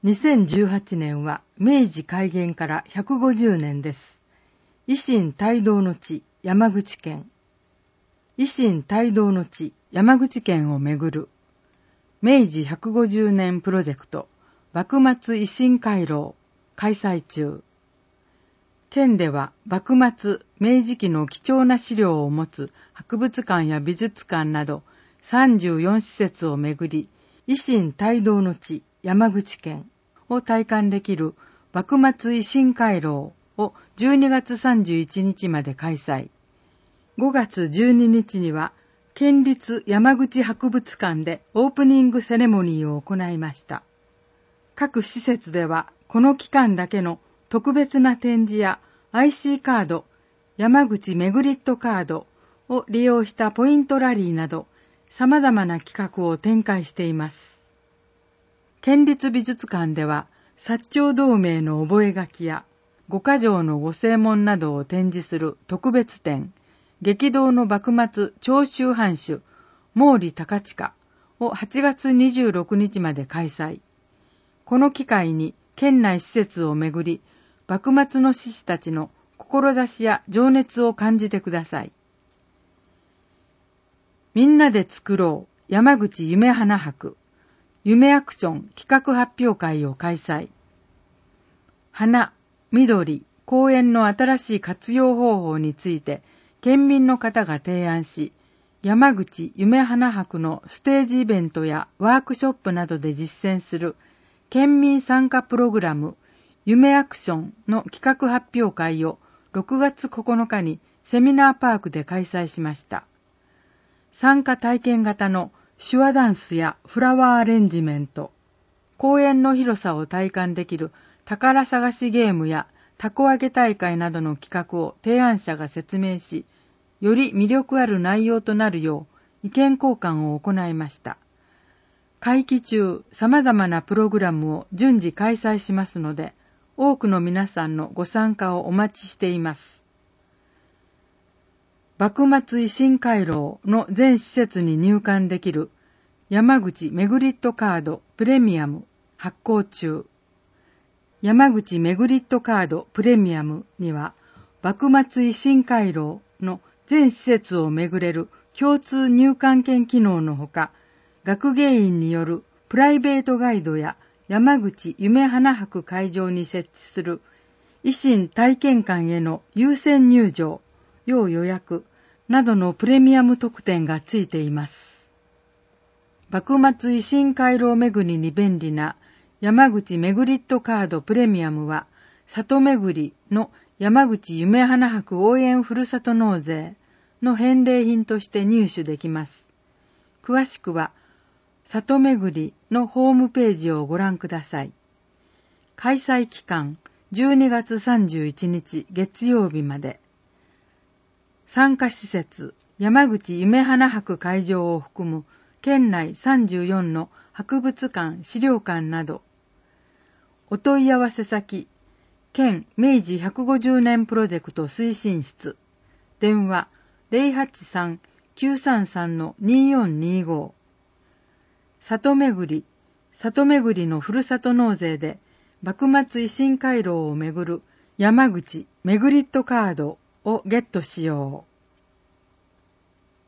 2018年は明治開元から150年です。維新帯同の地、山口県。維新帯同の地、山口県をめぐる明治150年プロジェクト、幕末維新回廊開催中。県では幕末、明治期の貴重な資料を持つ博物館や美術館など34施設をめぐり、維新帯同の地、山口県を体感できる幕末維新回廊を12月31日まで開催。5月12日には県立山口博物館でオープニングセレモニーを行いました。各施設ではこの期間だけの特別な展示や IC カード、山口メグリットカードを利用したポイントラリーなど様々な企画を展開しています。県立美術館では薩長同盟の覚書や五箇条の御正門などを展示する特別展、激動の幕末長州藩主毛利高親を8月26日まで開催。この機会に県内施設をめぐり、幕末の志士たちの志や情熱を感じてください。みんなで作ろう山口夢花博夢アクション企画発表会を開催。花、緑、公園の新しい活用方法について県民の方が提案し、山口夢花博のステージイベントやワークショップなどで実践する県民参加プログラム夢アクションの企画発表会を6月9日にセミナーパークで開催しました。参加体験型の手話ダンスやフラワーアレンジメント、公園の広さを体感できる宝探しゲームや凧揚げ大会などの企画を提案者が説明し、より魅力ある内容となるよう意見交換を行いました。会期中、様々なプログラムを順次開催しますので、多くの皆さんのご参加をお待ちしています。幕末維新回廊の全施設に入館できる山口メグリットカードプレミアム発行中。山口メグリットカードプレミアムには幕末維新回廊の全施設を巡れる共通入館券機能のほか、学芸員によるプライベートガイドや山口夢花博会場に設置する維新体験館への優先入場、要予約などのプレミアム特典がついています。幕末維新回廊巡りに便利な山口メグリットカードプレミアムは、里巡りの山口夢花博応援ふるさと納税の返礼品として入手できます。詳しくは、里巡りのホームページをご覧ください。開催期間12月31日月曜日まで。参加施設、山口夢花博会場を含む県内34の博物館・資料館など、お問い合わせ先、県明治150年プロジェクト推進室、電話 083-933-2425。里巡りのふるさと納税で幕末維新回廊を巡る山口メグリットカードをゲットしよう。